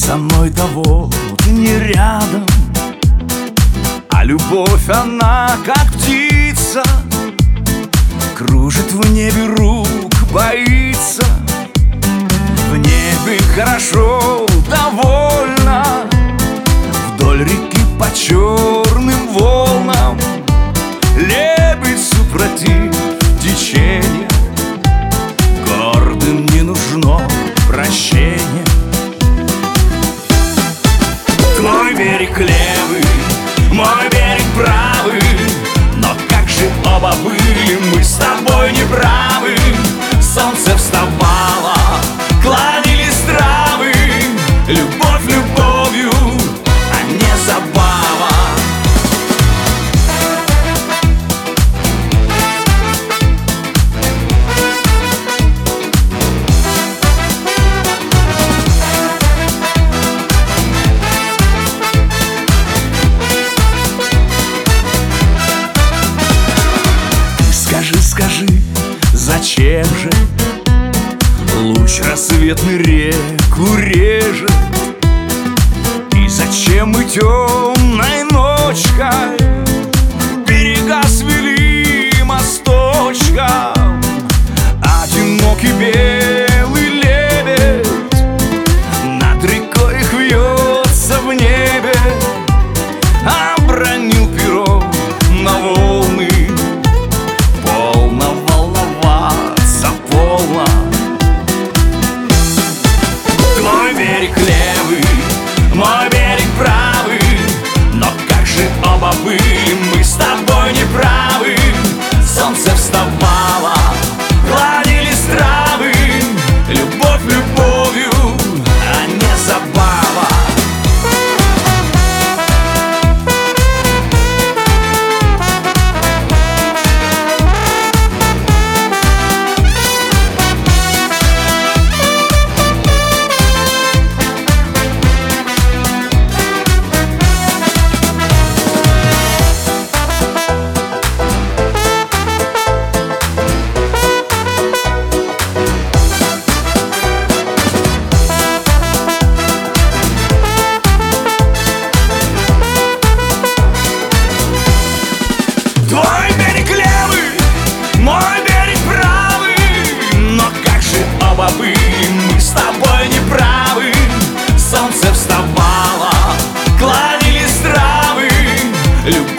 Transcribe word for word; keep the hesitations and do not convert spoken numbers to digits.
со мной-то вот не рядом, а любовь, она как птица, кружит в небе, рук боится. В небе хорошо, довольно, вдоль реки по черным волнам лебедь супротив течения. Гордым не нужно прощения. Твой берег левый, мой берег правый, но как же оба были мы с тобой неправы. Солнце вставало, кланялись травы, любовь любовью, а не забава. Скажи, скажи, зачем же луч рассветный реку режет? И зачем мы темной ночкой берега свели мосточком? Одинокий белый лебедь над рекой их вьется в небе, обронил перо на волны. Берег левый, мой берег правый, но как же оба были мы с тобой неправы. Солнце вставало, гладились травы, любовь любовью, а не забава. Твой берег левый, мой берег правый, но как же оба были мы с тобой неправы. Солнце вставало, кланялись травы, любовь